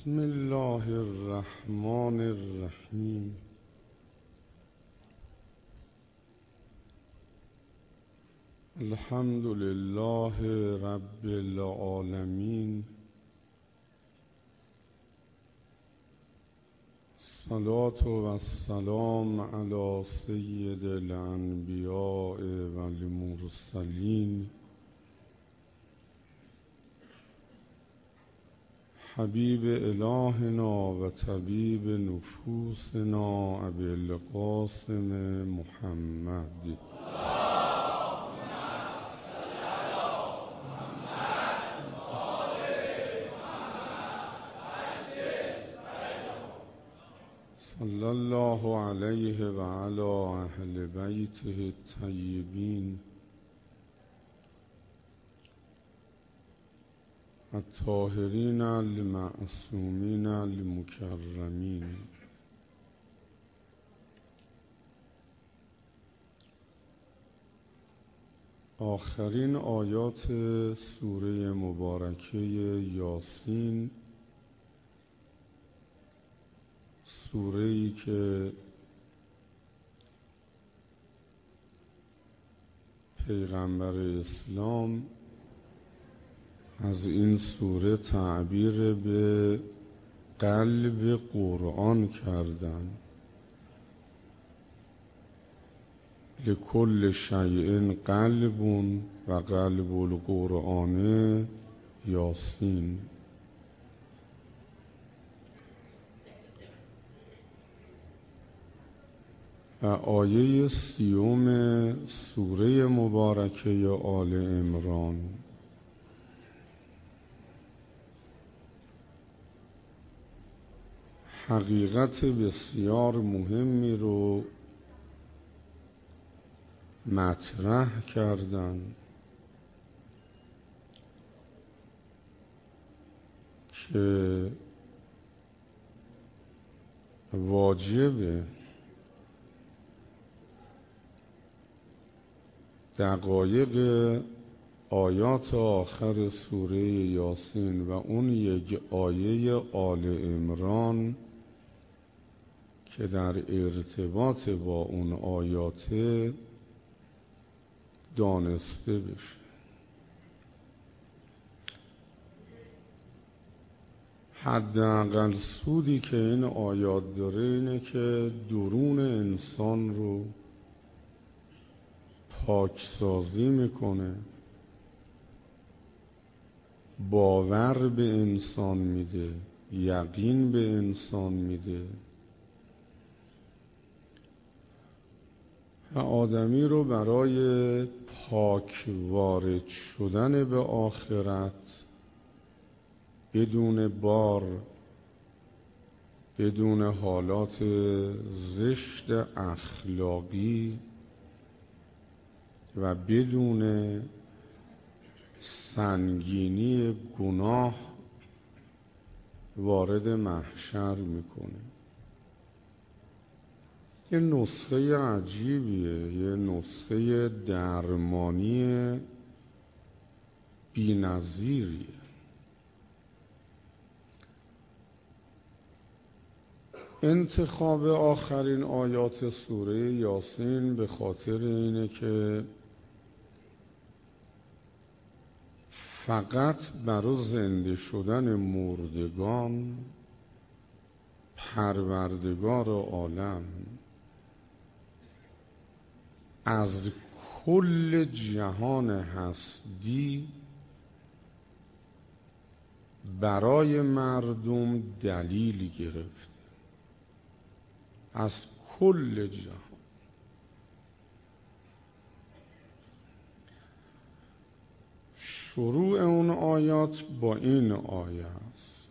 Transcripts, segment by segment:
بسم الله الرحمن الرحیم. الحمد لله رب العالمین. الصلاة و السلام علی سید الانبیاء و المرسلین حبیب الهنا و طبیب نفوسنا ابی القاسم محمد. صلی الله علیه و علی اهل بیته الطیبین الطاهرین المعصومین المکرمین. آخرین آیات سوره مبارکه یاسین، سوره‌ای که پیغمبر اسلام از این سوره تعبیر به قلب قرآن کردن. لکل شیء قلب و قلب القرآن یاسین. و آیه 30 سوره مبارکه آل عمران حقیقت بسیار مهمی رو مطرح کردن که واجبه دقایق آیات آخر سوره یاسین و اون یک آیه آل عمران که در ارتباط با اون آیات دانسته بشه. حداقل سودی که این آیات داره اینه که درون انسان رو پاکسازی میکنه، باور به انسان میده، یقین به انسان میده و آدمی رو برای پاک وارد شدن به آخرت بدون بار، بدون حالات زشت اخلاقی و بدون سنگینی گناه وارد محشر میکنه. یه نسخه عجیبیه، یه نسخه درمانی بی‌نظیریه. انتخاب آخرین آیات سوره یاسین به خاطر اینه که فقط برای زنده شدن مردگان پروردگار عالم از کل جهان هستی برای مردم دلیلی گرفت. از کل جهان. شروع اون آیات با این آیه است: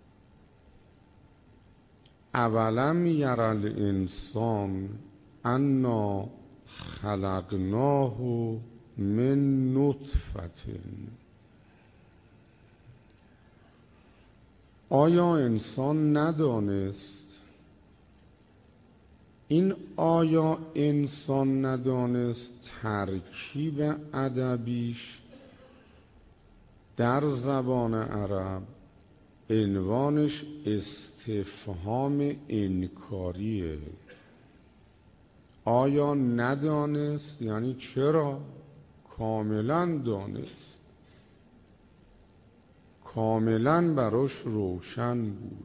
اولم یر الانسان انا خلقناه من نطفة. آیا انسان ندانست؟ این آیا انسان ندانست ترکیب ادبیش در زبان عرب عنوانش استفهام انکاریه. آیا ندانست؟ یعنی چرا؟ کاملا دانست، کاملا براش روشن بود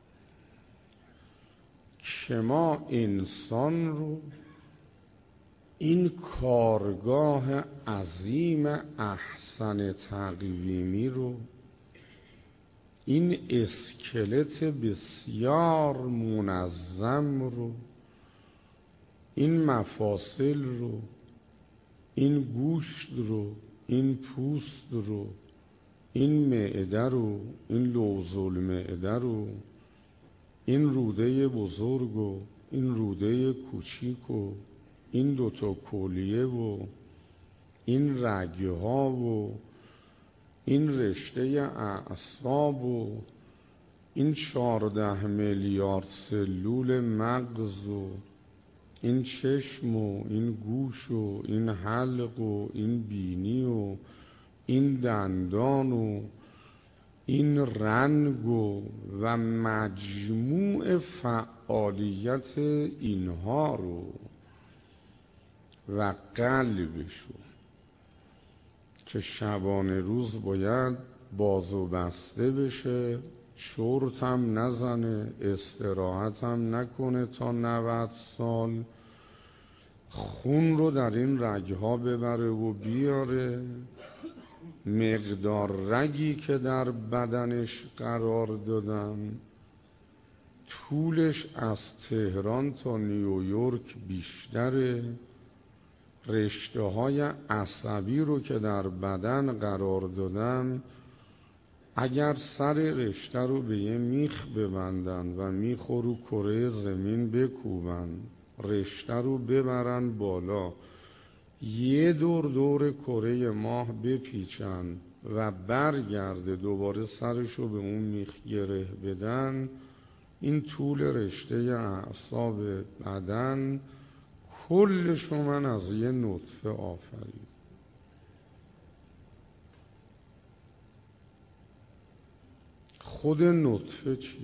که ما انسان رو، این کارگاه عظیم احسن تقویمی رو، این اسکلت بسیار منظم رو، این مفاصل رو، این گوشت رو، این پوست رو، این معده رو، این لوز المعده رو، این روده بزرگ و این روده کوچیک و این دوتا کلیه و این رگها و این رشته اعصاب و این 14 میلیارد سلول مغز و این چشم و این گوش و این حلق و این بینی و این دندان و این رنگ و مجموع فعالیت اینها رو و قلبشو که شبانه روز باید باز و بسته بشه، چرت هم نزنه، استراحت هم نکنه تا 90 سال، خون رو در این رگها ببره و بیاره، مقدار رگی که در بدنش قرار دادن طولش از تهران تا نیویورک بیشتره، رشته های عصبی رو که در بدن قرار دادن اگر سر رشته رو به یه میخ ببندن و میخ رو کره زمین بکوبن، رشته رو ببرن بالا، یه دور کره ماه بپیچن و برگرده دوباره سرش رو به اون میخ گره بدن، این طول رشته اعصاب بدن کلشو من از یه نطفه آفرید. خود نطفه چیه؟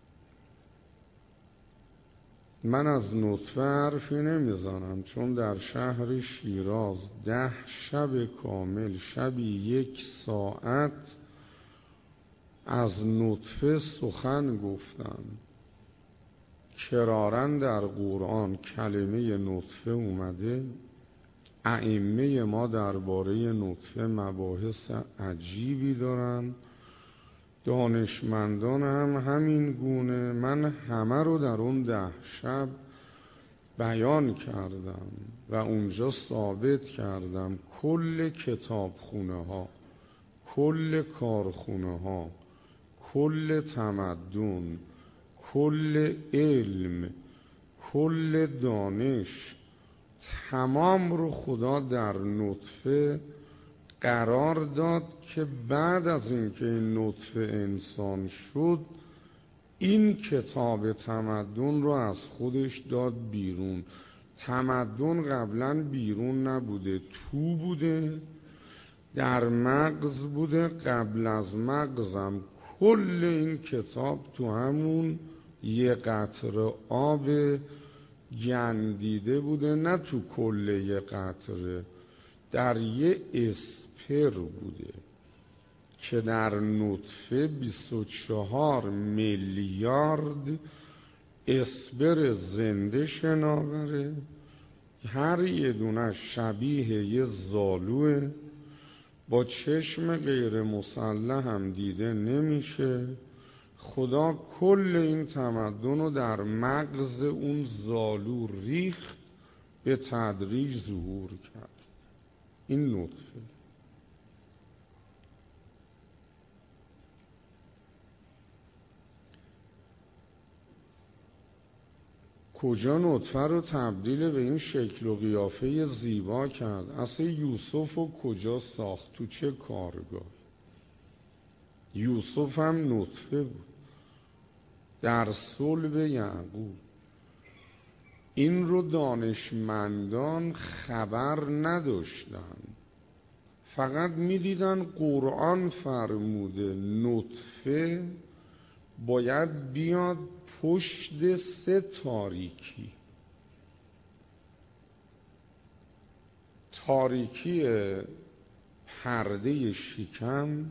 من از نطفه حرفی نمیزنم، چون در شهر شیراز 10 شب کامل، شبی 1 ساعت از نطفه سخن گفتم. کراراً در قرآن کلمه نطفه اومده، ائمه ما درباره نطفه مباحث عجیبی دارن، دانشمندان هم همین گونه. من همه رو در اون 10 شب بیان کردم و اونجا ثابت کردم کل کتابخونه ها، کل کارخونه ها، کل تمدن، کل علم، کل دانش، تمام رو خدا در نطفه قرار داد که بعد از اینکه این نطفه انسان شد، این کتاب تمدن رو از خودش داد بیرون. تمدن قبلا بیرون نبوده، تو بوده، در مغز بوده، قبل از مغزم کل این کتاب تو همون یه قطره آب گندیده بوده، نه تو کل یه قطره، در یه اسپر بوده که در نطفه 24 میلیارد اسپر زنده شناوره، هر یه دونه شبیه یه زالوه، با چشم غیر مسلح هم دیده نمیشه. خدا کل این تمدن رو در مغز اون زالو ریخت، به تدریج ظهور کرد. این نطفه. کجا نطفه رو تبدیل به این شکل و قیافه زیبا کرد؟ اصلا یوسف رو کجا ساخت؟ تو چه کارگاه؟ یوسف هم نطفه بود در صلب یعقوب. این رو دانشمندان خبر نداشتن، فقط میدیدن قرآن فرموده نطفه باید بیاد پشت 3 تاریکی. تاریکی پرده شکم،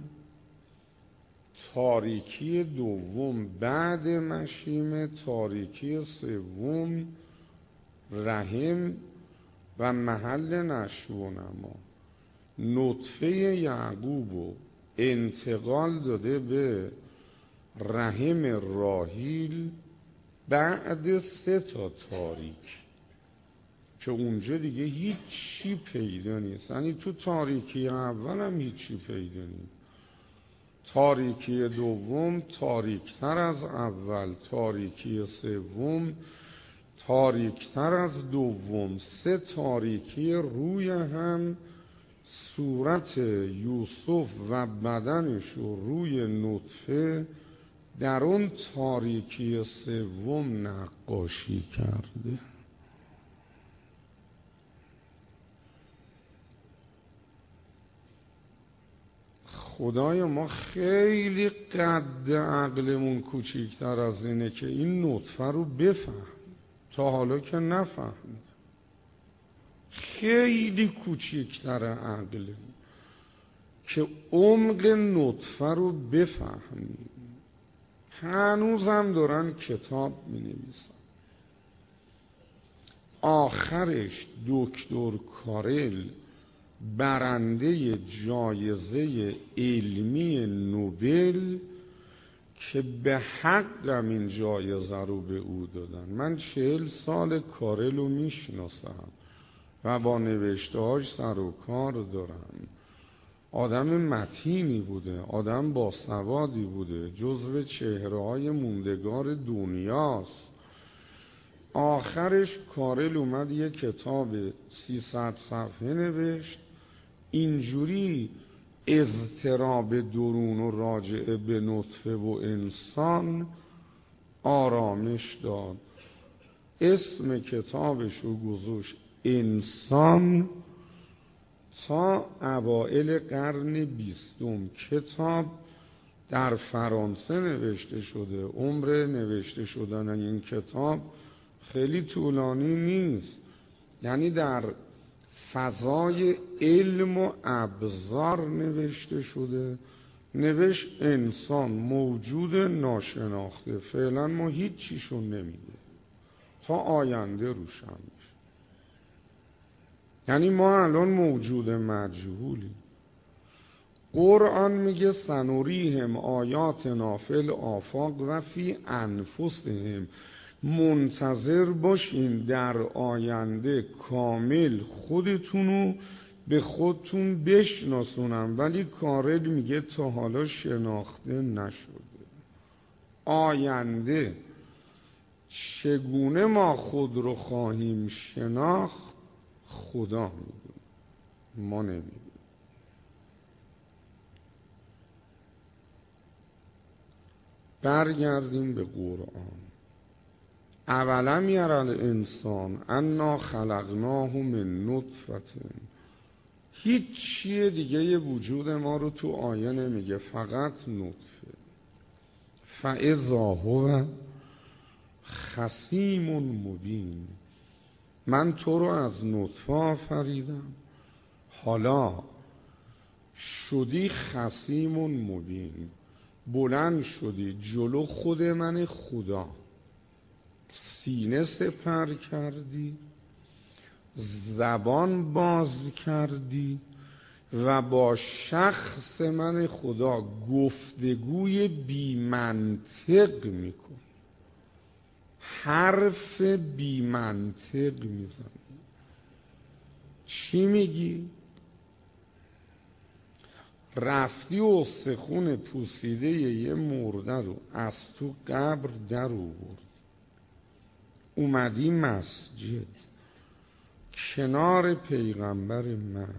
تاریکی دوم بعد مشیمه، تاریکی سوم رحم و محل نشو و نما. نطفه یعقوب انتقال داده به رحم راحیل بعد 3 تاریک که اونجا دیگه هیچی پیدا نیست. یعنی تو تاریکی اول هم هیچی پیدا نیست. تاریکی دوم تاریکتر از اول، تاریکی سوم تاریکتر از دوم. 3 تاریکی روی هم صورت یوسف و بدنش رو روی نطفه در اون تاریکی سوم نقاشی کرده. خدای ما خیلی قد عقلمون کوچیکتر از اینه که این نطفه رو بفهم. تا حالا که نفهمید. خیلی کوچیکتر عقلمون که عمق نطفه رو بفهمیم. هنوزم دارن کتاب می نویسن. آخرش دکتر کارل برنده جایزه علمی نوبل که به حقم این جایزه رو به او دادن. من 40 سال کارل رو میشناسم و با نوشته‌هاش سر و کار دارم. آدم متینی بوده، آدم باسوادی بوده، جزو چهره‌های موندگار دنیاست. آخرش کارل اومد یه کتاب 300 صفحه نوشت، اینجوری اضطراب درون و راجعه به نطفه و انسان آرامش داد. اسم کتابش رو گذاشت انسان. تا اوائل قرن 20 کتاب در فرانسه نوشته شده. عمر نوشته شدن این کتاب خیلی طولانی نیست. یعنی در فضای علم و ابزار نوشته شده. نوشت انسان موجود ناشناخته. فعلا ما هیچ چیشون نمیده تا آینده روشن میشه. یعنی ما الان موجود مجهولی. قرآن میگه سنوریهم آیاتنا فی الآفاق و فی انفسهم. منتظر باشین در آینده کامل خودتونو به خودتون بشناسونم. ولی کارل میگه تا حالا شناخته نشده. آینده چگونه ما خود رو خواهیم شناخت خدا میدونه، ما نمیدونه. برگردیم به قرآن. اولم یری الانسان انا خلقناه من نطفه. هیچ چیه دیگه یه وجود ما رو تو آیه نمیگه، فقط نطفه. فاذا هو خصیم مبین. من تو رو از نطفه آفریدم، حالا شدی خصیم مبین. بلند شدی جلو خود من خدا، سینه سپر کردی، زبان باز کردی و با شخص من خدا گفتگوی بی منطق میکن. حرف بی منطق میزنی. چی میگی؟ رفتی استخون پوسیده یه مرده رو از تو قبر در آوردی، اومدی مسجد کنار پیغمبر من،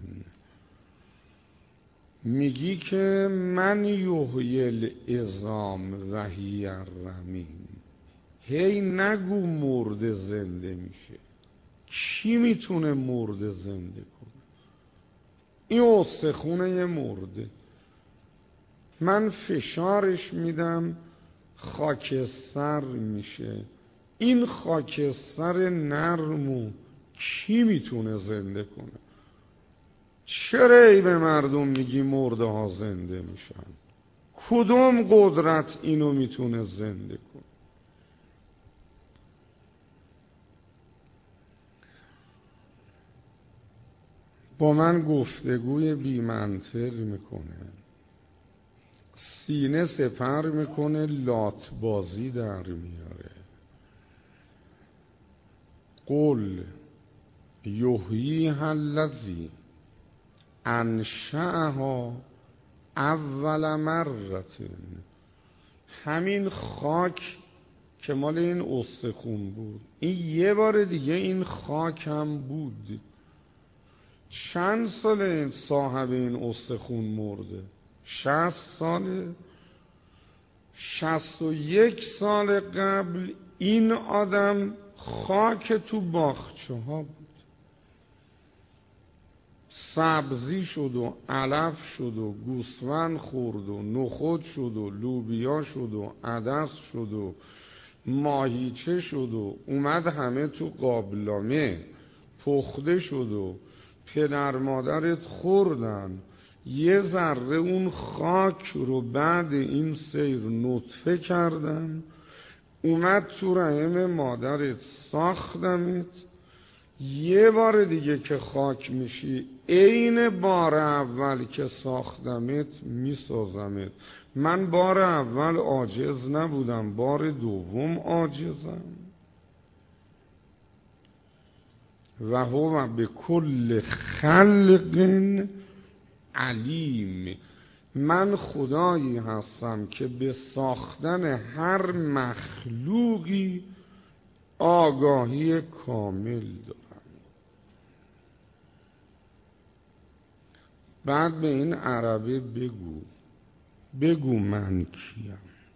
میگی که من یحیی العظام و هی الرمیم. هی نگو مرده زنده میشه. کی میتونه مرده زنده کنه؟ این استخونه مرده. من فشارش میدم خاکستر میشه. این خاکستر نرمو کی میتونه زنده کنه؟ چرا ای به مردم میگی مرده ها زنده میشن؟ کدوم قدرت اینو میتونه زنده کنه؟ با من گفتگوی بی منطق میکنه، سینه سپر میکنه، لات بازی در میاره. قل یحییها الذی انشأها اول مرة. همین خاک که مال این استخون بود، این یه بار دیگه این خاک هم بود. چند ساله صاحب این استخون مرده؟ 60 ساله. 61 سال قبل این آدم خاک تو باغچه ها بود، سبزی شد و علف شد و گوسفند خورد و نخود شد و لوبیا شد و عدس شد و ماهیچه شد و اومد همه تو قابلمه پخته شد و پدر مادرت خوردن. یه ذره اون خاک رو بعد این سیر نطفه کردن، اومد تو رحم مادرت ساختمت. یه بار دیگه که خاک میشی عین بار اول که ساختمت میسازمت. من بار اول عاجز نبودم، بار دوم عاجزم. و هو به کل خلق علیم. من خدایی هستم که به ساختن هر مخلوقی آگاهی کامل دارم. بعد به این عربه بگو من کیم.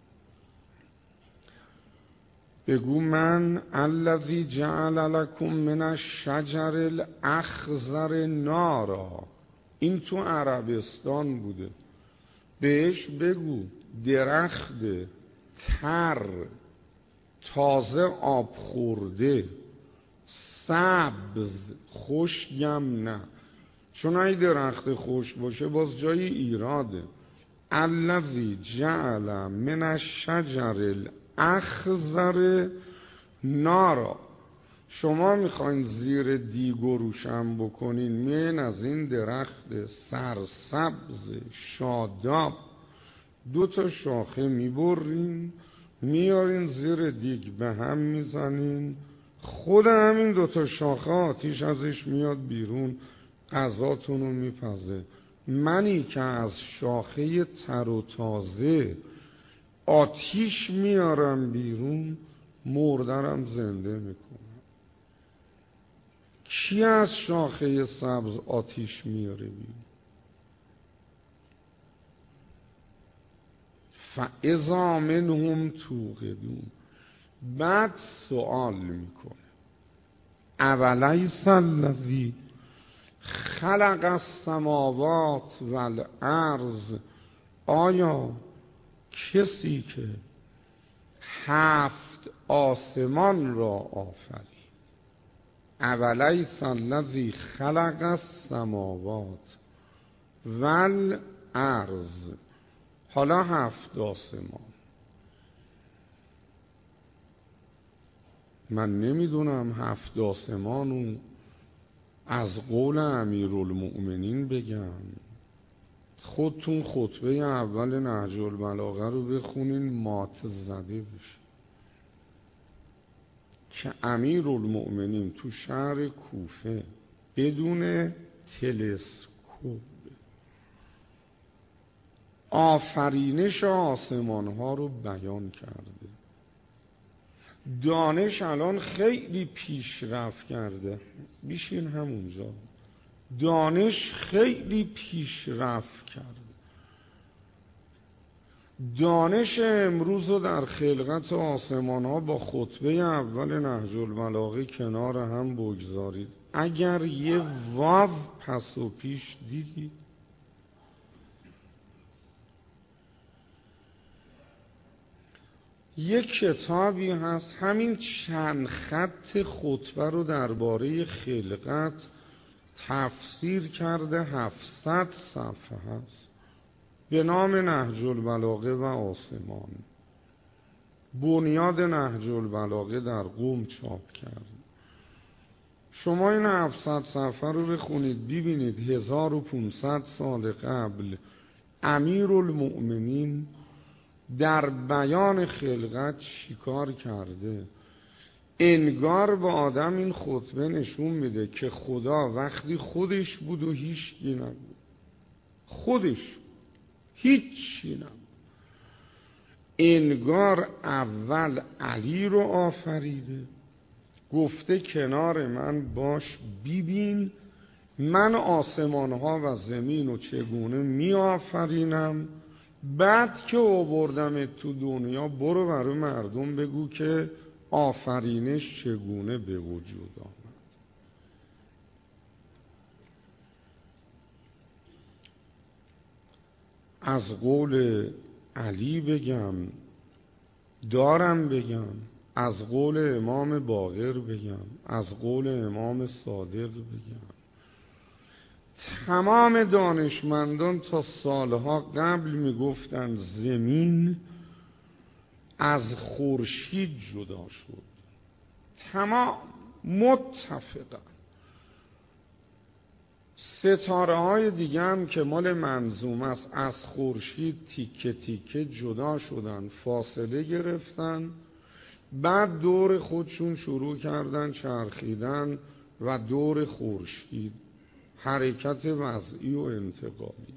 بگو من الذی جعل لکم من الشجر الاخضر نارا. این تو عربستان بوده. بهش بگو درخت تر، تازه آب خورده، سبز، خشکم نه، چون ای درخت خشک باشه باز جای ایراده. الذی جعل من الشجر الاخضر نارا. شما میخواین زیر دیگ و روشن بکنین، میین از این درخت سرسبز شاداب 2 شاخه میبرین میارین زیر دیگ به هم میزنین، خود همین 2 شاخه آتیش ازش میاد بیرون، غذاتون رو میپزه. منی که از شاخه تر و تازه آتیش میارم بیرون، مردرم زنده میکنم. کی از شاخه سبز آتیش میاره بیرون؟ فاذا منهم توقدون. بعد سوال میکنه اولیس الذی خلق السماوات والارض. آیا کسی که 7 آسمان را آفرید، اولیس الذی خلق السماوات والارض، حالا 7 آسمان. من نمیدونم 7 آسمانو از قول امیرالمؤمنین بگم. خودتون خطبه اول نهج البلاغه رو بخونین مات زده بشه که امیرالمؤمنین تو شهر کوفه بدون تلسکوپ آفرینش آسمان ها رو بیان کرده. دانش الان خیلی پیشرفت کرده. بیشین همونجا. دانش خیلی پیشرفت کرده. دانش امروز رو در خلقت آسمان ها با خطبه اول نهج البلاغه کنار هم بگذارید. اگر یه واو پس و پیش دیدید، یک کتابی هست همین چند خط خطبه رو درباره خلقت تفسیر کرده، 700 صفحه هست، به نام نهج البلاغه و آسمان. بنیاد نهج البلاغه در قم چاپ کرد. شما این 700 صفحه رو بخونید ببینید 1500 سال قبل امیرالمؤمنین در بیان خلقت چیکار کرده. انگار به آدم این خطبه نشون میده که خدا وقتی خودش بود و هیچی نبود، خودش هیچی نبود، انگار اول علی رو آفریده، گفته کنار من باش ببین من آسمانها و زمین رو چگونه می آفرینم، بعد که آوردم تو دنیا برو برای مردم بگو که آفرینش چگونه به وجود آمد. از قول علی بگم، دارم بگم، از قول امام باقر بگم، از قول امام صادق بگم، تمام دانشمندان تا سالها قبل میگفتند زمین از خورشید جدا شد، تمام متفقا. ستاره های دیگه هم که مال منظوم است از خورشید تیکه تیکه جدا شدن، فاصله گرفتن، بعد دور خودشون شروع کردن چرخیدن و دور خورشید حرکت وضعی و انتقالی.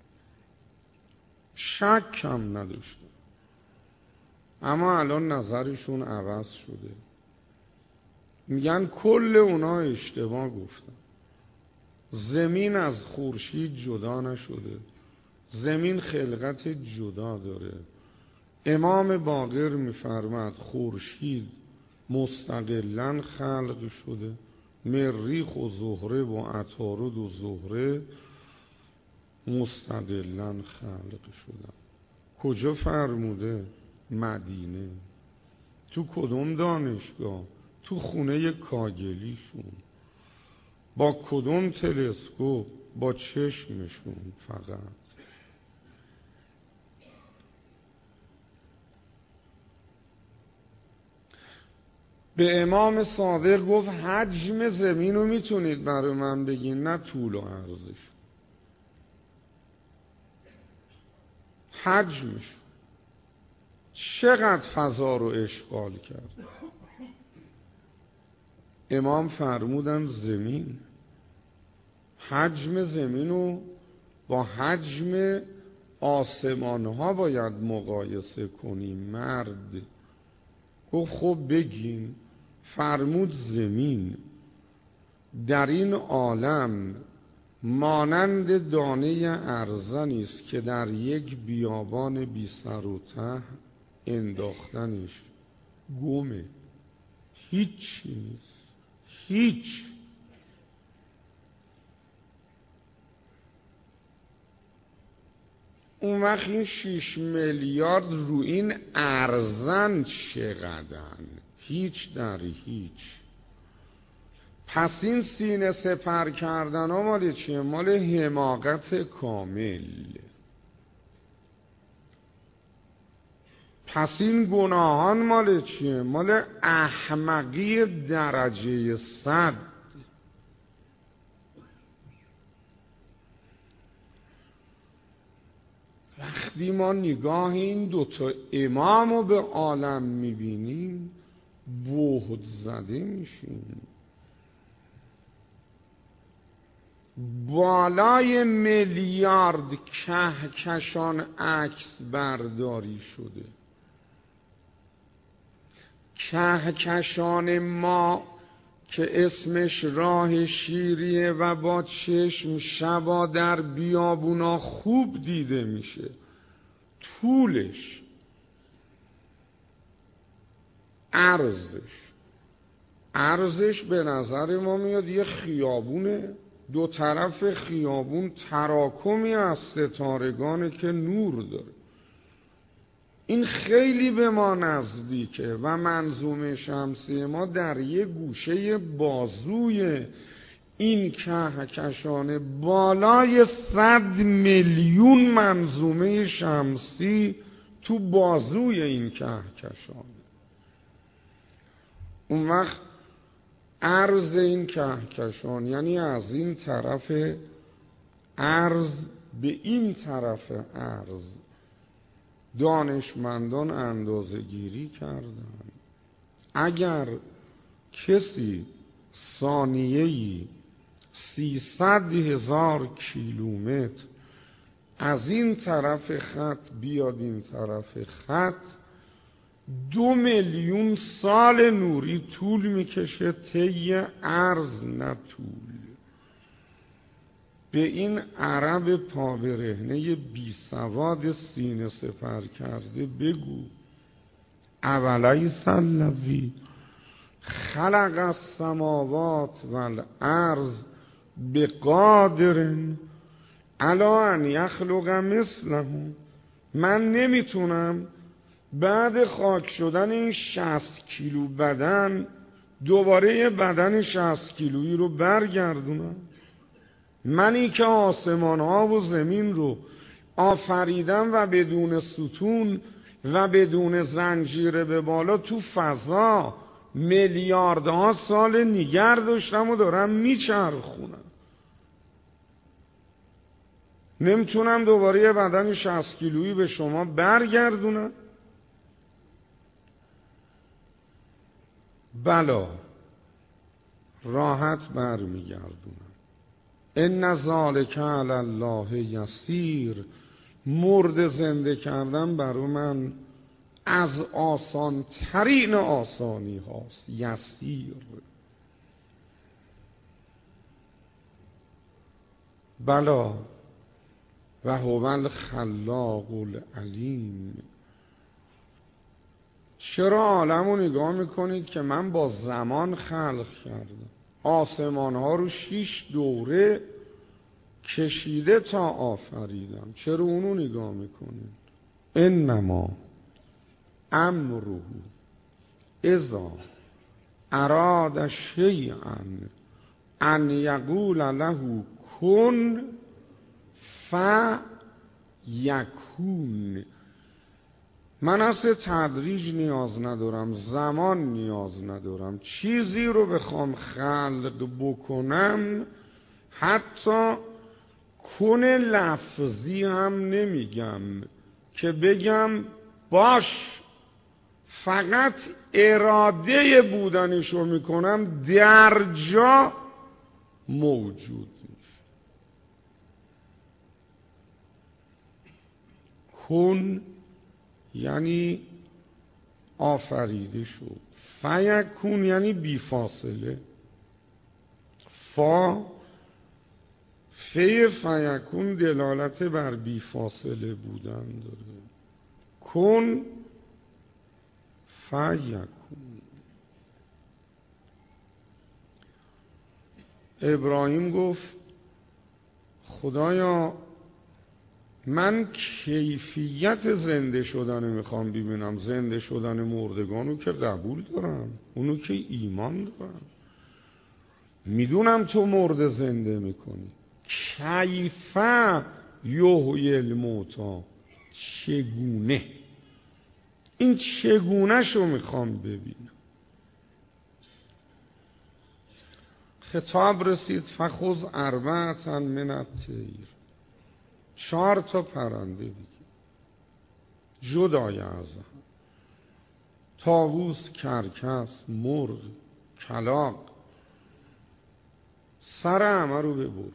شک هم نداشتن، اما الان نظرشون عوض شده، میگن کل اونا اشتباه گفتن. زمین از خورشید جدا نشده، زمین خلقت جدا داره. امام باقر میفرماد خورشید مستقلاً خلق شده، مریخ و زهره و عطارد و زهره مستقلاً خلق شدن. کجا فرموده؟ مدینه. تو کدوم دانشگاه؟ تو خونه کاگلیشون. با کدوم تلسکوپ؟ با چشمشون فقط. به امام صادق گفت حجم زمین رو میتونید برای من بگین؟ نه طول و عرضش، حجمش چقدر فضا رو اشغال کرد. امام فرمودن زمین، حجم زمین رو با حجم آسمان ها باید مقایسه کنیم. مرد گفت خب بگین. فرمود زمین در این عالم مانند دانه ارزنی است که در یک بیابان بی سر و ته انداختنش گمه، هیچی نیست، هیچ. اون وقت این 6 میلیارد رو این ارزن چقدرن؟ هیچ در هیچ. پس این سینه سپر کردن ها مال چیه؟ مال حماقت کامل. پس این گناهان مال چیه؟ مال احمقی درجه 100. وقتی ما نگاه این دوتا امام رو به عالم میبینیم بهت زده میشیم. بالای میلیارد کهکشان عکس برداری شده. کهکشان ما که اسمش راه شیریه و با چشم شبا در بیابونا خوب دیده میشه، طولش، عرضش به نظر ما میاد یه خیابونه، دو طرف خیابون تراکمی از ستارگانه که نور داره. این خیلی به ما نزدیکه و منظومه شمسی ما در یک گوشه بازوی این کهکشان بالای 100 میلیون منظومه شمسی تو بازوی این کهکشان. اون وقت عرض این کهکشان یعنی از این طرف عرض به این طرف عرض دانشمندان اندازه گیری کردن. اگر کسی ثانیه‌ای 300,000 کیلومتر از این طرف خط بیاد این طرف خط 2 میلیون سال نوری طول میکشه طی عرض نه طول. به این عرب پابرهنه بی سواد سینه سپر کرده بگو اولیس الذی خلق السماوات والارض بقادر علی ان یخلق مثلهم. من نمیتونم بعد خاک شدن این 60 کیلو بدن دوباره یه بدن 60 کیلویی رو برگردونم. منی که آسمان ها و زمین رو آفریدم و بدون ستون و بدون زنجیره به بالا تو فضا میلیاردها سال نگر داشتم و دارم میچرخونم. نمیتونم دوباره یه بدن 60 کیلویی به شما برگردونم؟ بلا راحت برمیگردونم. ان ذالک علی الله یسیر. مرد زنده کردن برای من از آسان ترین آسانی هاست. یسیر. بلا و هو الخلاق العلیم. چرا عالم رو نگاه میکنید که من با زمان خلق کردم؟ آسمان ها رو 6 دوره کشیده تا آفریدم. چرا اونو نگاه میکنید؟ انما امره اذا اراد شیئا ان یقول له کن فیکون. من اصلا تدریج نیاز ندارم، زمان نیاز ندارم. چیزی رو بخوام خلق بکنم حتی کن لفظی هم نمیگم که بگم باش، فقط اراده بودنشو میکنم در جا موجود میشه. کن یعنی آفریده شد، فیکون یعنی بی فاصله. فیکون دلالت بر بی فاصله بودن داره. کن فیکون. ابراهیم گفت خدایا من کیفیت زنده شدن میخوام ببینم. زنده شدن مردگانو که قبول دارم، اونو که ایمان دارم، میدونم تو مرده زنده میکنی. کیفه یحیی الموتی، چگونه؟ این چگونه شو میخوام ببینم. خطاب رسید فخذ اربعة من الطیر. 4 تا پرنده بگیر جدای از هم: طاووس، کرکس، مرغ، کلاغ. سر همه رو ببر.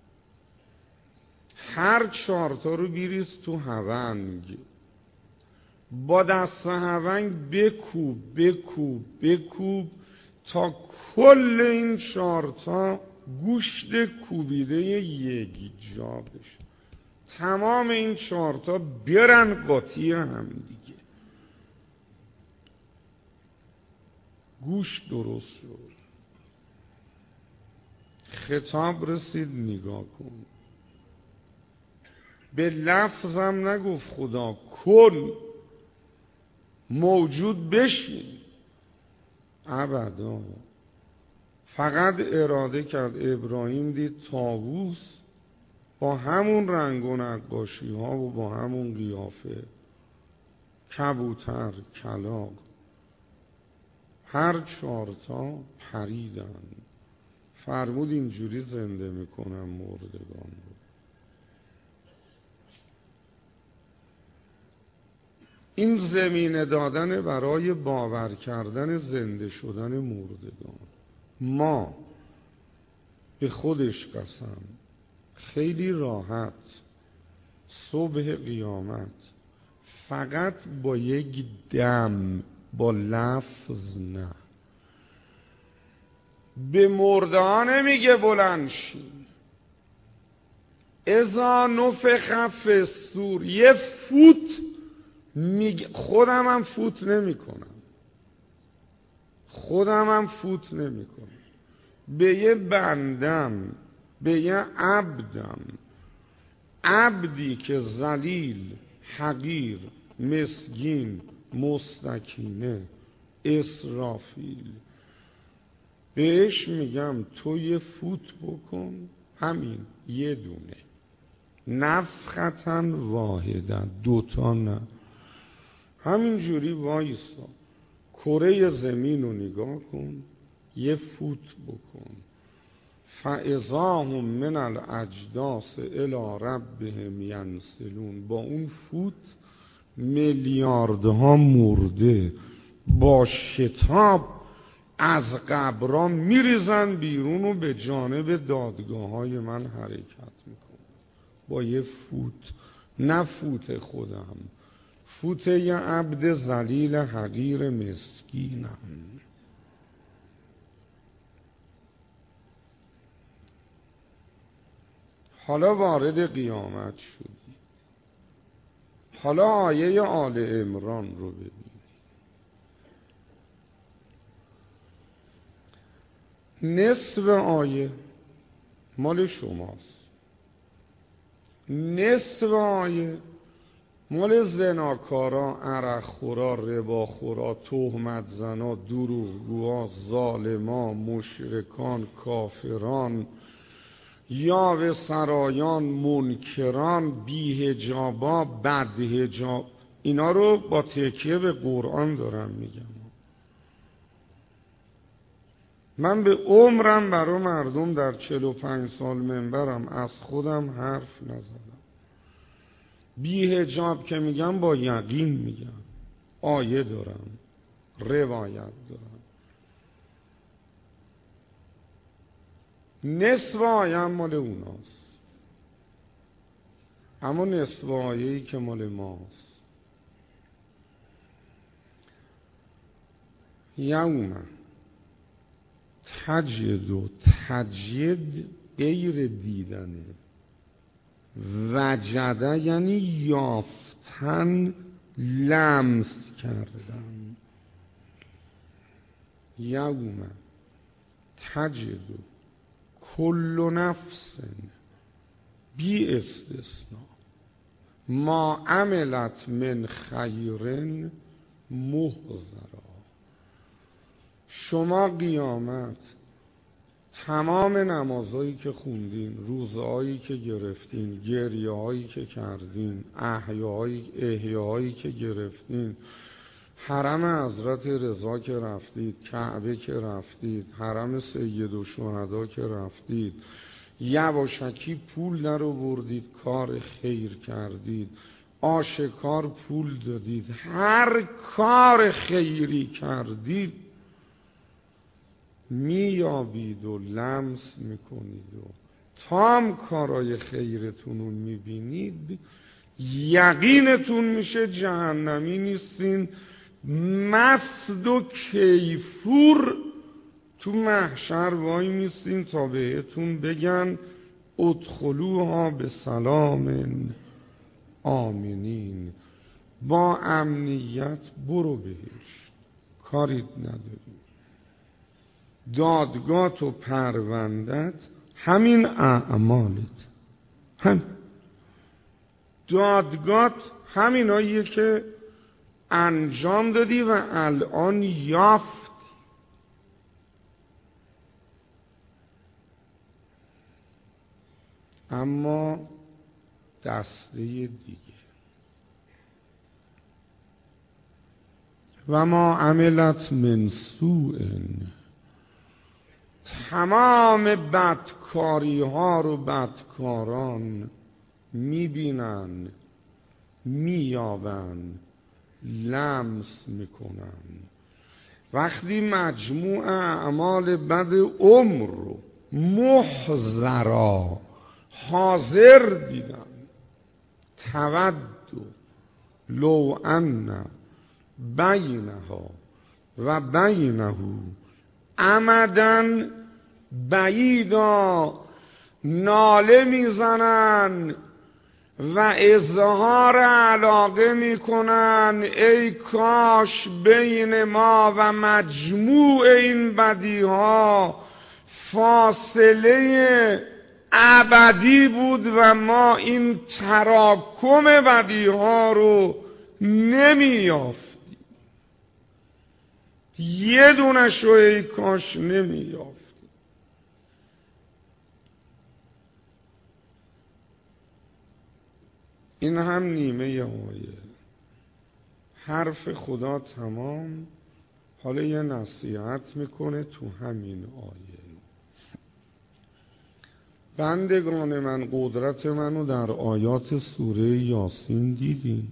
هر 4 تا رو بیریز تو هونگ. با دست هونگ بکوب بکوب بکوب تا کل این 4 تا گوشت کوبیده یک جا بشه. تمام این 4 تا برن قاطی هم دیگه. گوشت درست شد. خطاب رسید نگاه کن. به لفظم نگفت خدا کن، موجود بشین. ابدا. فقط اراده کرد. ابراهیم دید طاووس با همون رنگ و نقاشی ها و با همون قیافه، کبوتر، کلاغ، هر 4 پریدن. فرمود اینجوری زنده میکنم مردگان رو. این زمینه دادن برای باور کردن زنده شدن مردگان. ما به خودش قسم خیلی راحت صبح قیامت فقط با یک دم، با لفظ نه، به مرده ها نمیگه بلند شین، اذا نفخ فی الصور، یه فوت میگه. خودم هم فوت نمی کنم. به یه بندم، به یه عبدم، عبدی که ذلیل، حقیر، مسکین، مستکینه، اسرافیل، بهش میگم تو یه فوت بکن، همین یه دونه، نفختن واحدن، 2 نه، همین جوری وایسا، کره زمین رو نگاه کن، یه فوت بکن. فاذا هم من الاجداث الی ربهم ینسلون. با اون فوت میلیاردها مرده با شتاب از قبران میریزن بیرون و به جانب دادگاه های من حرکت میکنن. با یه فوت، نه فوت خودم، فوت یه عبد ذلیل حقیر مسکینم. حالا وارد قیامت شدی. حالا آیه آل عمران رو ببین. نصف آیه مال شماست، نصف آیه مال زناکارا، عرقخورا، رباخورا، تهمت زنا، دروغگوها، ظالما، مشرکان، کافران، یاوه سرایان، منکران، بی‌حجابا، بدحجاب. اینا رو با تکیه به قرآن دارم میگم. من به عمرم برای مردم در 45 سال منبرم از خودم حرف نزدم. بی‌حجاب که میگم با یقین میگم، آیه دارم، روایت دارم. نصف آیه هم مال اوناست، اما نصف آیه‌ای که مال ماست. یوم تجد و تجد غیر دیدنه، وجده یعنی یافتن، لمس کردن. یوم تجد کل نفس بی استثناء ما عملت من خیر محضرا. شما قیامت تمام نمازهایی که خوندین، روزهایی که گرفتین، گریه‌هایی که کردین، احیاهایی که گرفتین، حرم حضرت رضا که رفتید، کعبه که رفتید، حرم سیدالشهدا که رفتید، یواشکی پول در آوردید، کار خیر کردید، آشکار پول دادید، هر کار خیری کردید میابید و لمس میکنید و تام کارای خیرتون رو میبینید، یقینتون میشه جهنمی نیستین، مست و کیفور تو محشر وای میستین تا بهتون بگن ادخلوها به سلام آمنین، با امنیت برو بهشت، کاریت نداری. دادگاه و پروندت همین اعمالت، دادگاه همیناییه که انجام دادی و الان یافت. اما دسته دیگه و ما عملت من سوء، تمام بدکاری ها رو بدکاران میبینن، مییابن، لمس میکنن. وقتی مجموع اعمال بد عمر رو محضرا حاضر دیدن، تود لو ان بینها و بینه امدن بعیدا، ناله میزنن و اظهار علاقه میکنن ای کاش بین ما و مجموع این بدیها فاصله ابدی بود و ما این تراکم بدیها رو نمیافتیم، یه دونش رو ای کاش نمیافتیم. این هم نیمه آیه. حرف خدا تمام، حالا یه نصیحت میکنه تو همین آیه. بندگان من، قدرت منو در آیات سوره یاسین دیدیم،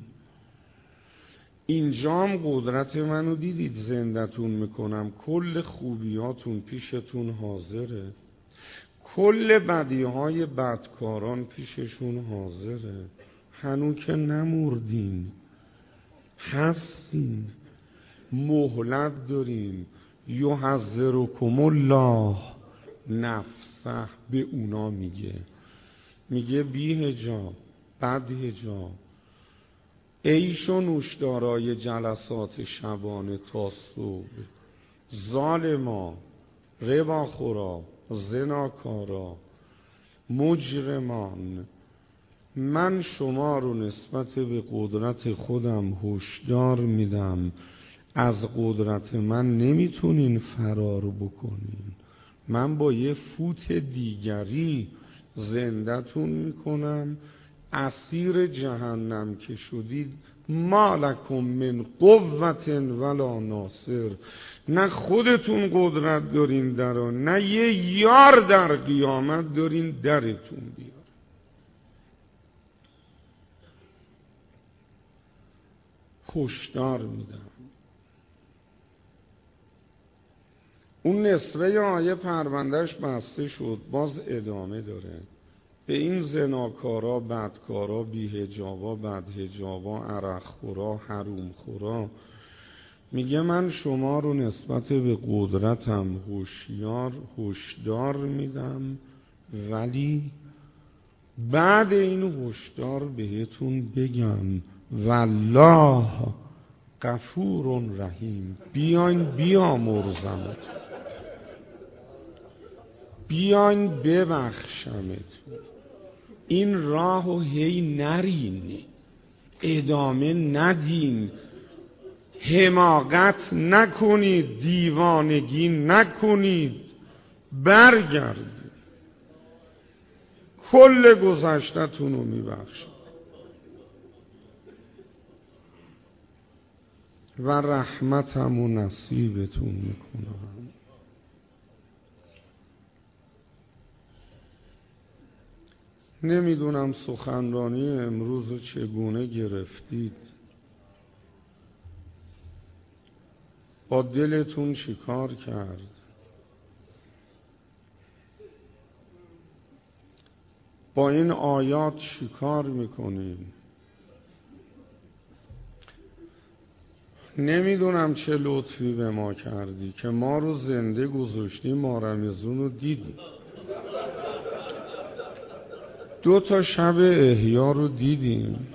اینجام قدرت منو دیدید، زندتون میکنم، کل خوبیاتون پیشتون حاضره، کل بدیهای بدکاران پیششون حاضره. هنو که نمردین، هستین، مهلت دارین. یحذرکم الله نفسه، به اونا میگه بی حجاب، بد حجاب، عیش و نوشدارای جلسات شبانه تا صبح، ظالما، رباخورا، زناکارا، مجرمان، من شما رو نسبت به قدرت خودم هشدار میدم، از قدرت من نمیتونین فرار بکنین، من با یه فوت دیگری زندتون میکنم، اسیر جهنم که شدید، ما لکم من قوت ولا ناصر، نه خودتون قدرت دارین دران، نه یه یار در قیامت دارین درتون بیار. هشدار میدم. اون نصفه آیه پروندهش بسته شد، باز ادامه داره. به این زناکارا، بدکارا، بی‌حجابا، بدحجابا، عرقخورا، حرومخورا میگه من شما رو نسبت به قدرتم هشدار میدم، ولی بعد این هشدار بهتون بگم والله غفور رحیم، بیاین بیامرزمت، بیاین ببخشمتون، این راهو هی نرین، ادامه ندین، حماقت نکنید، دیوانگی نکنید، برگردید، کل گذشتتون رو میبخشید و رحمتم و نصیبتون میکنم. نمیدونم سخنرانی امروز چگونه گرفتید، با دلتون چیکار کرد، با این آیات چیکار میکنیم، نمیدونم چه لطفی به ما کردی که ما رو زنده گذاشتی، ما رمضان رو دیدیم، 2 شب احیا رو دیدیم.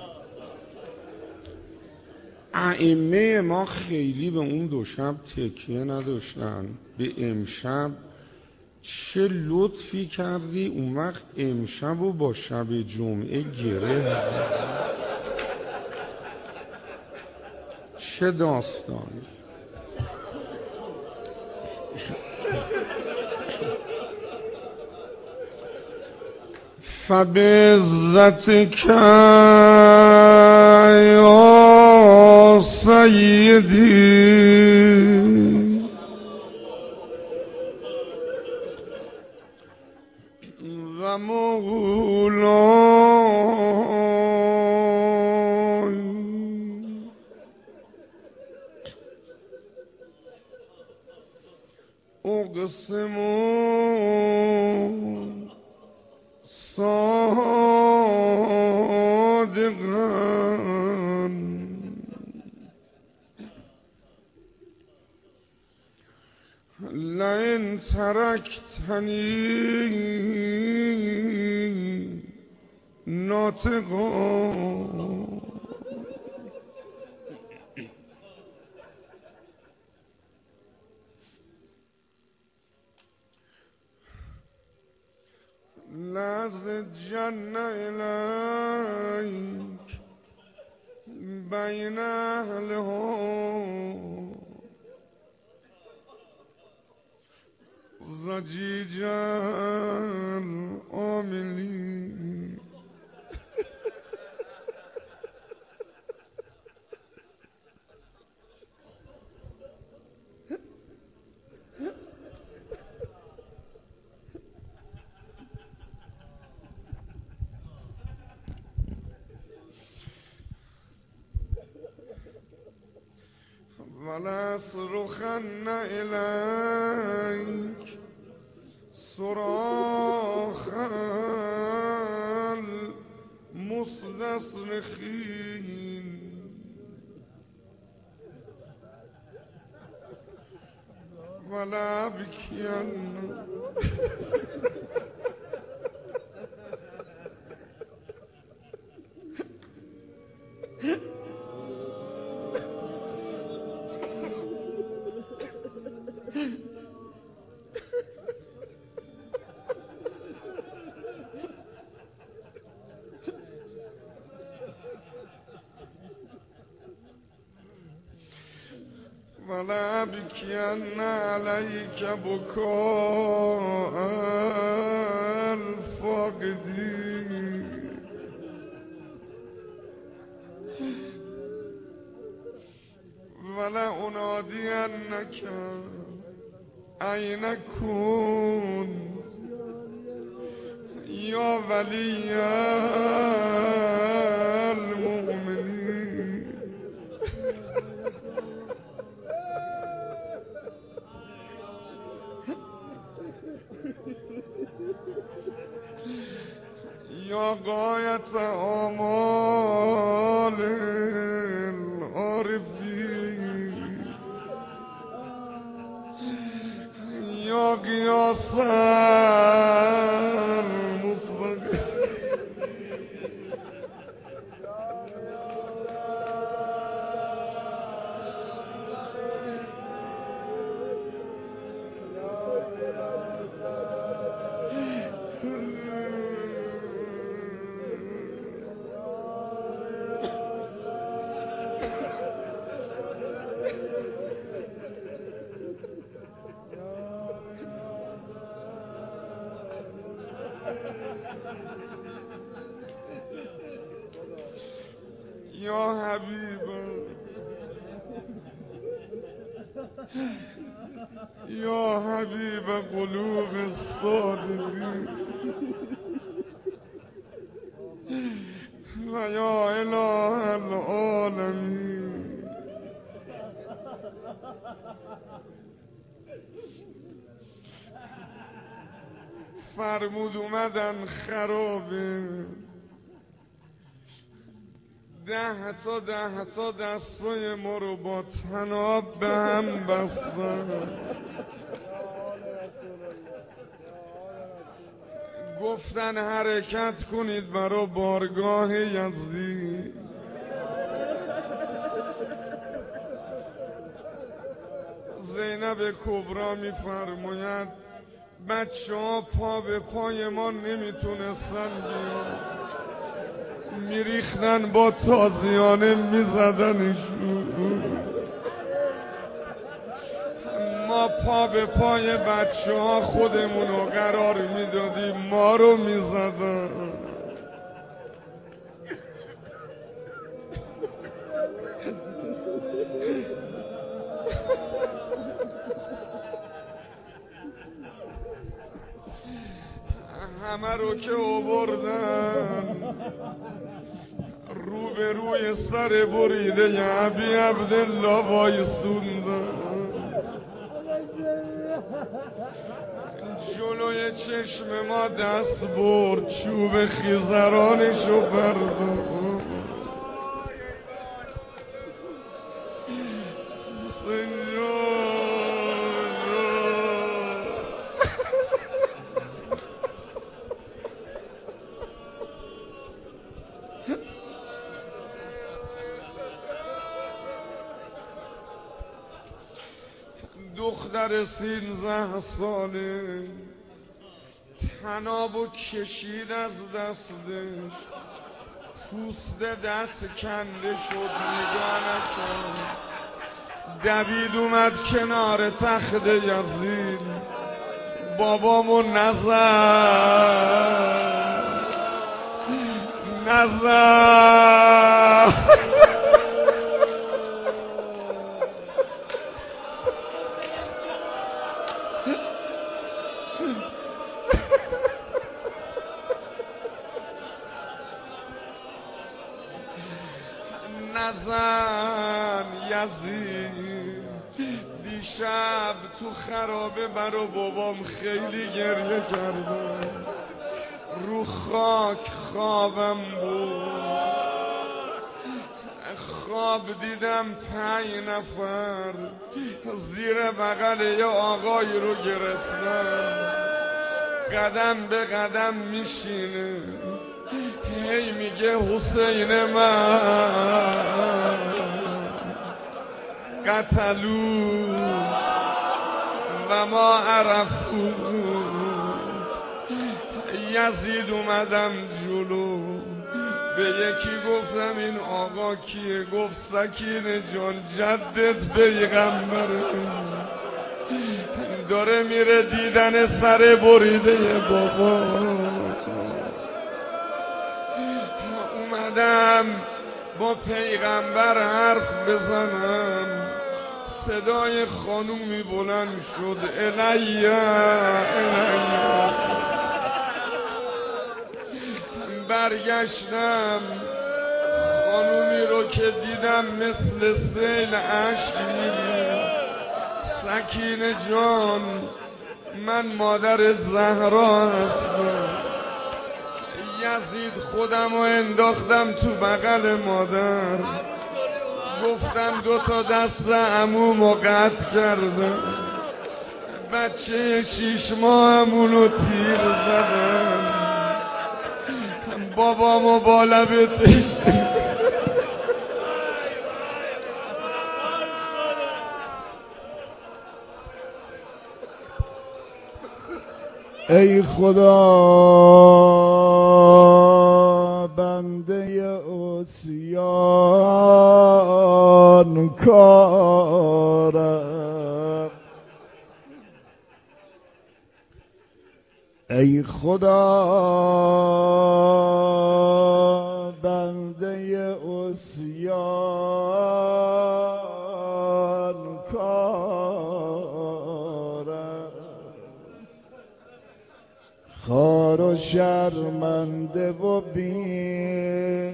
ائمه ما خیلی به اون 2 شب تکیه نداشتن، به امشب چه لطفی کردی، اون وقت امشب رو با شب جمعه گره، چه داستانی؟ فبعزتك یا سیدی و مولای اقسم صادقا لئن ترکتنی ناطقا لازجن الیک بین اهلها ضجیج العاملین. ولأصرخن إليك صراخ المستصرخين ولأبكين ولأبكين عليك بكاء الفاقدين ولأنادينك أين كنت يا ولي المؤمنين. یا غایت آمال العارفین یا قیاس المصطفین یا حبیب یا حبیب قلوب الصادقین و یا اله العالمین. فرمود اومدن خرابه 10 تا دستای ما رو با طناب به هم بستن. گفتن حرکت کنید برای بارگاه یزدی. زینب کبرا میفرماید بچه ها پا به پای ما نمیتونستن بیان، میریختن با تازیانه میزدنشون. پا به پای بچه ها خودمونو قرار میدادیم ما رو میزدن. همه رو که آوردن رو به روی سر بریده ابی عبدالله وایسوندن، جلوی چشم ما دست برد چوب خیزرانشو برداشت. دختر 13 ساله طنابو کشید از دستش، پوست دست کنده شد نگاه دوید اومد کنار تخت یزید، بابامو نزد نزن یزید. دیشب تو خرابه برا بابام خیلی گریه کردم، رو خاک خوابم بود، خواب دیدم 5 نفر زیر بغل یه آقایی رو گرفتن، قدم به قدم میشینه، هی میگه حسین من قتلو و ما عرفو. یزید اومدم جلو، به یکی گفتم این آقا کیه؟ گفت سکینه جان جدت پیغمبره، داره میره دیدن سر بریده بابا. اومدم با پیغمبر حرف بزنم، صدای خانومی بلند شد الیه. برگشتم خانومی رو که دیدم مثل سیل اشک می‌ریخت. سکینه جان من مادر زهرا هستم. یزید خودم رو انداختم تو بغل مادر، گفتم 2 تا دست عمومو قطع کردم، بچه 6 ماهمونو تیر زدم، بابامو با لب تشتی. ای خدا بنده عصیان کارم، ای خدا بنده عصیان کارم، خار و شرمنده و بی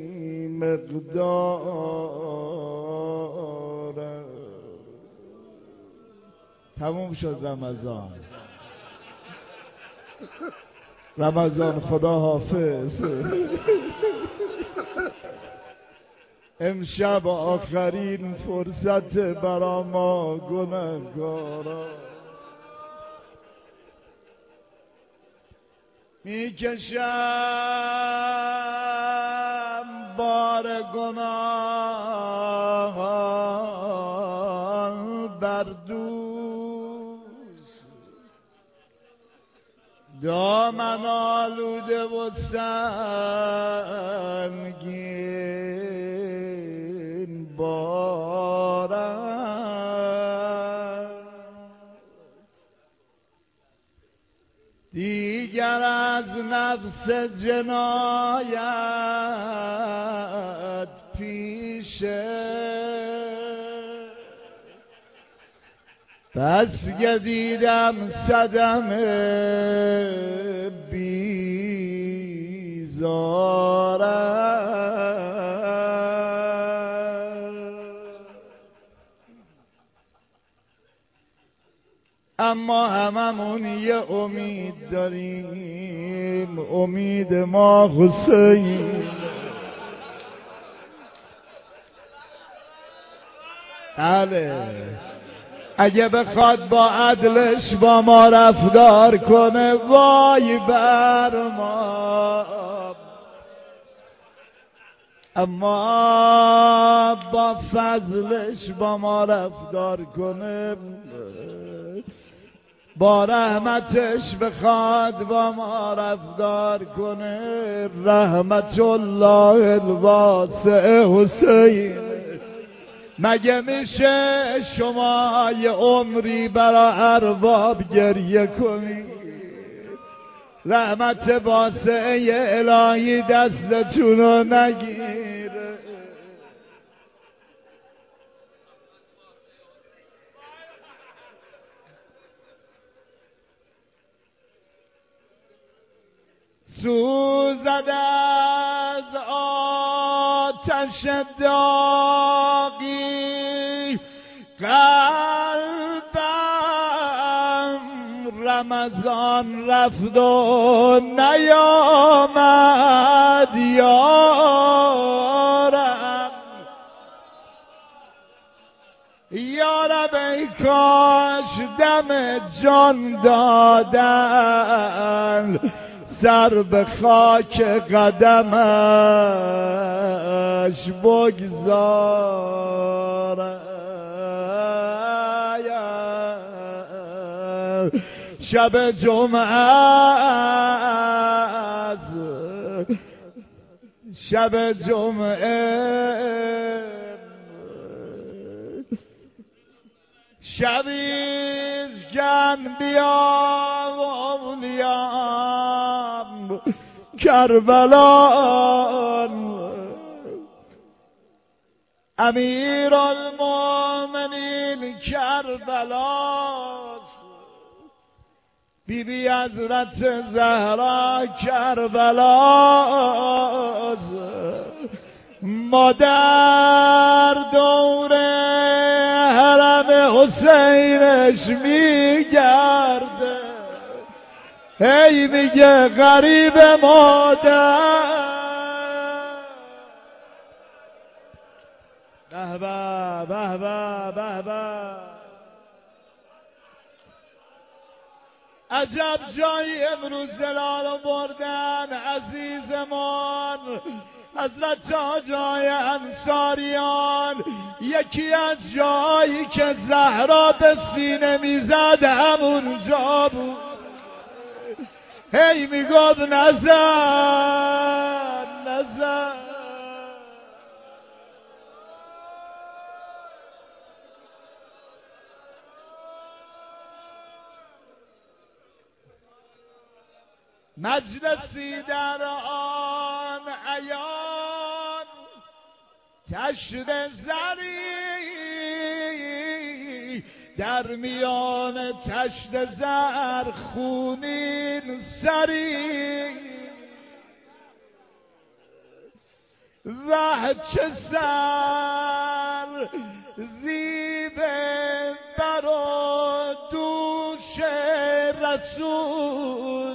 مقدارم. تموم شد رمضان. رمضان خدا حافظ. امشب آخرین فرصت برا ما گنه‌گاران، میکشم بار گناه بر دوش، دامن آلوده و سنگین بارم، دیگر از نفس جنایت پیشه پس گدیدم صدم اما هممون یه امید داریم، امید ما حسین. بله اگه بخواد با عدلش با ما رفتار کنه وای بر ما، اما با فضلش با ما رفتار کنه، با رحمتش بخواد با ما رفتار کنه، رحمت الله الواسع حسین. مگه میشه شما یه عمری برا ارباب گریه کنی؟ رحمت واسعه الهی دستتونو نگیره. سوزد از آتش داغی قلبم، رمضان رفت و نیامد یارم. یارب ای کاش دم جان دادن سر به خاک قدمش بگذارم. شب جمعه شب جمعه شبیز کن بیا و اولیام کربلان. امیر المؤمنین کربلاست، بی بی حضرت زهرا کربلاست. ما در دور حرم حسینش میگرده، هی میگه غریب مادر. به به به به به به، عجب جایی امروز دلالو بردن عزیزمان. حضرت جای انصاریان یکی از جایی که زهرا به سینه میزد همون جا بود. هی میگفت نزن نزن. مجلسی در آن عیان تشت زری، در میان تشت زر خونین سری. وه چه سر زیب بر و دوش رسول.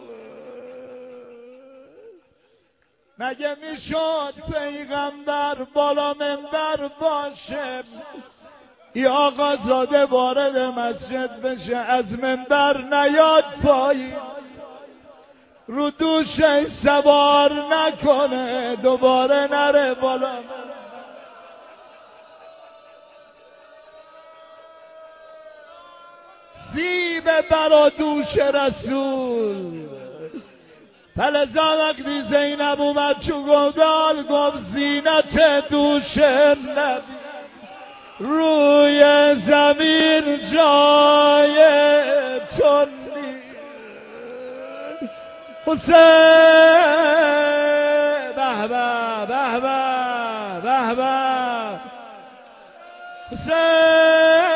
مگه میشد پیغمبر بالا منبر باشه یا آقازاده وارد مسجد بشه از منبر نیاد پایین، رو دوشه سوار نکنه دوباره نره بالا؟ زیب بر و دوش رسول. فلذا وقتی زینب اومد چو گودال گفت زینت دوش نبی، روی زمین جای تو نیست. حسین به به به به به به حسین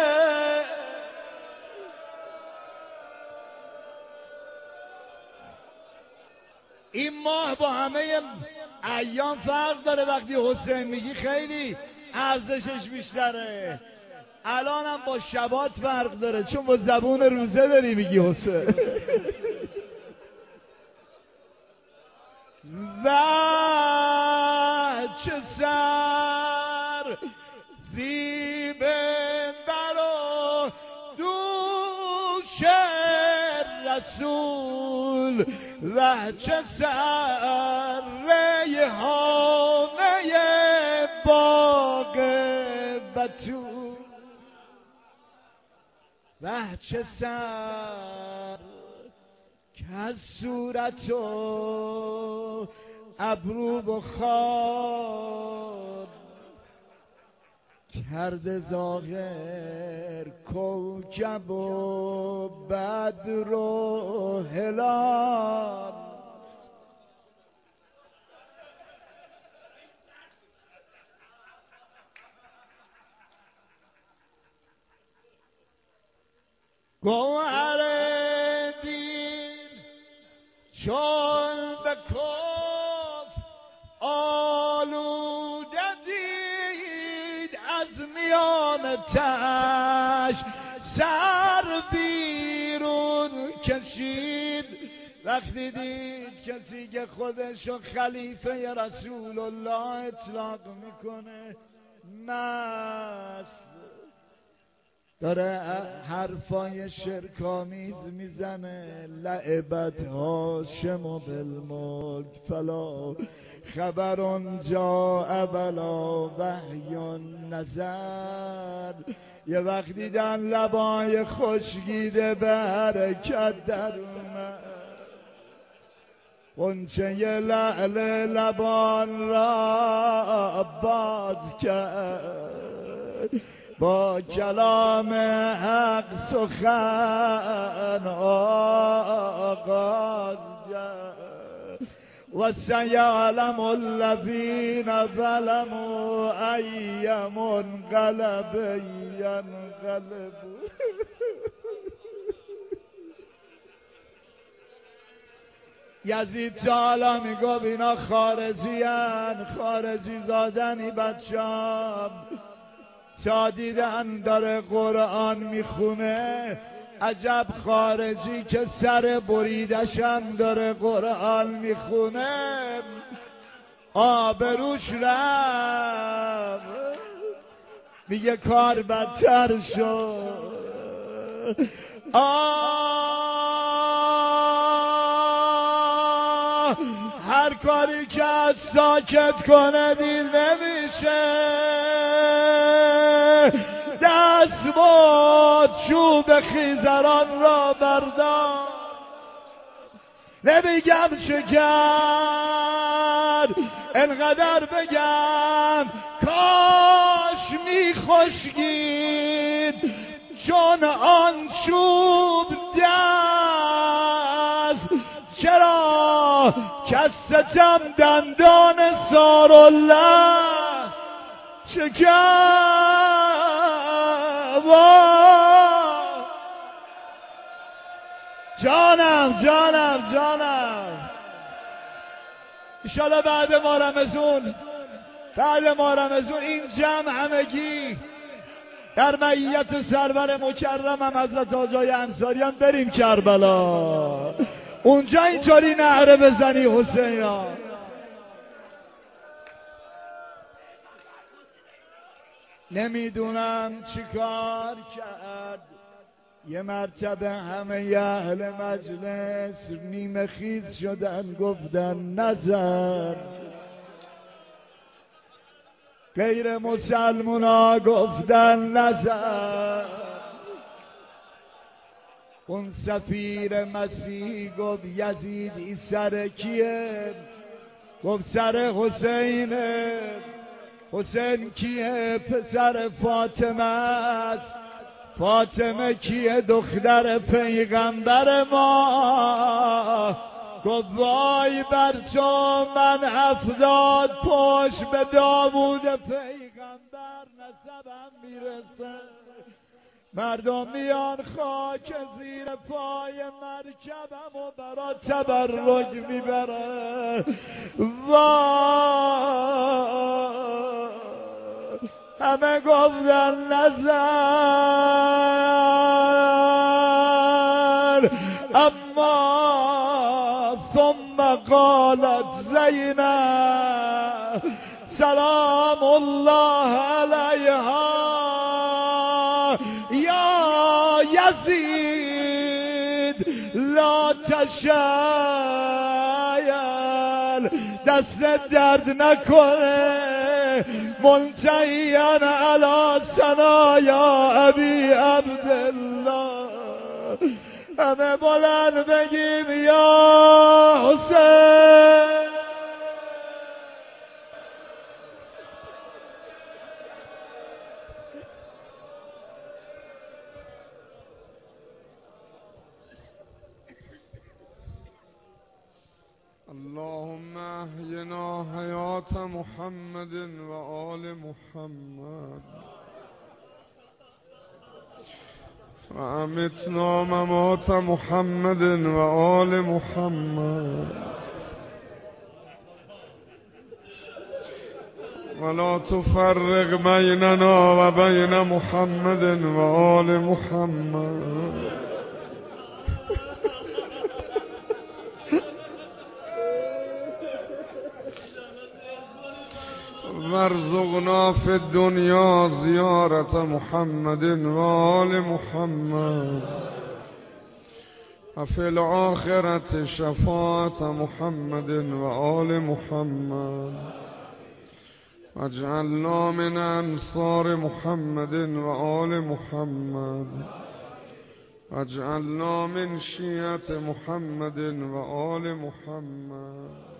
این ماه با همه ایام فرق داره. وقتی حسین میگی خیلی ارزشش بیشتره. الان هم با شبات فرق داره چون با زبون روزه داری میگی حسین. و چه سر زیبه برو دوش رسول و چه سر ریحانه باغ بتول و چه سر که صورت و ابرو بخار کرده ظاهر کوکب و بدر و هلال. گوهر دین چون به کف آلوده دید از میان تش سر بیرون کشید. وقتی دید کسی که خودشو خلیفه رسول الله اطلاق میکنه مست داره حرفای شرک‌آمیز میزنه. لعبت هاشم بالملک فلا خبر جاء بلا وحی نظر. یه وقت دیدن لبای خشکیده برکت در اومد. غنچه لعل لبان را باز کرد با کلام حق سخن آغاز کرد. و سیعلم الذین ظلموا ای منقلب ینقلبون. یزید حالا میگفت اینا خارجی هن، خارجی زادنی بچه‌ام. شادیدن داره قرآن میخونه، عجب خارجی که سر بریدش هم داره قرآن میخونه. آبروش رفت، میگه کار بدتر شد. هر کاری که از ساکت کنه دیر نمیشه. دست بود چوب خیزران را بردار. نمیگم چه کرد، انقدر بگم کاش میخشکید چون آن چوب دست. چرا کس ستم دندان سارالله شکر. جانم جانم جانم. انشالله بعد ما رمضون این جمع همگی در معیت سرور مکرمم حضرت آجای انصاریان بریم کربلا، اونجا اینطوری نعره بزنی حسینا. نمیدونم چی کار کرد، یه مرتبه همه اهل مجلس نیمه خیز شدن گفتن نظر. غیر مسلمونا گفتن نظر. اون سفیر مسیح گفت یزید این سر کیه؟ گفت سر حسینه. حسین کیه؟ پسر فاطمه است. فاطمه کیه؟ دختر پیغمبر ما. گفت وای بر تو من 70 پشت به داوود پیغمبر نسبم میرسه. مردم میان خاک زیر پای مرکبم و برا تبرک میبرن. وای همه گفتن نظر، اما ثم قالت زینب سلام الله علیها یا یزید لا تشایل، دست درد نکنه منتهیان علی ثنایا ابی عبدالله. همه بلند بگیم یا حسین. اللهم احینا حیات محمد و آل محمد و امتنا ممات محمد و آل محمد ولا تفرق بیننا و بین محمد و آل محمد وارزقنا فی الدنیا زیارت محمد و آل محمد و فی الآخرة شفاعت محمد و آل محمد واجعلنا من انصار محمد و آل محمد واجعلنا من شیعة محمد و آل محمد.